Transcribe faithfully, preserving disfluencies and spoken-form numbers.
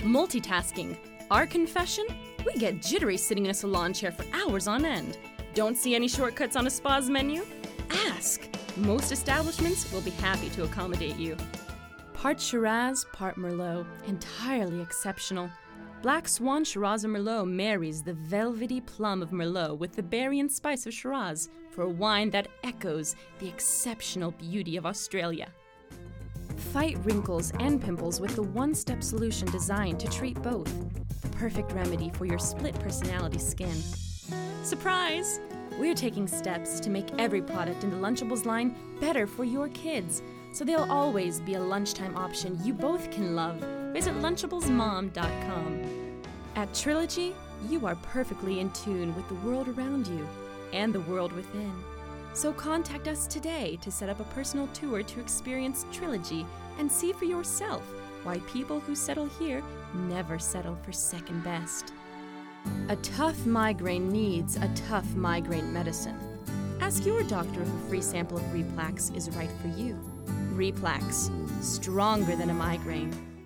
Multitasking. Our confession? We get jittery sitting in a salon chair for hours on end. Don't see any shortcuts on a spa's menu? Ask. Most establishments will be happy to accommodate you. Part Shiraz, part Merlot. Entirely exceptional. Black Swan Shiraz and Merlot marries the velvety plum of Merlot with the berry and spice of Shiraz for a wine that echoes the exceptional beauty of Australia. Fight wrinkles and pimples with the one-step solution designed to treat both. The perfect remedy for your split personality skin. Surprise! We're taking steps to make every product in the Lunchables line better for your kids, so they'll always be a lunchtime option you both can love. Visit Lunchables Mom dot com. At Trilogy, you are perfectly in tune with the world around you and the world within. So contact us today to set up a personal tour to experience Trilogy and see for yourself why people who settle here never settle for second best. A tough migraine needs a tough migraine medicine. Ask your doctor if a free sample of Replax is right for you. Replax, stronger than a migraine.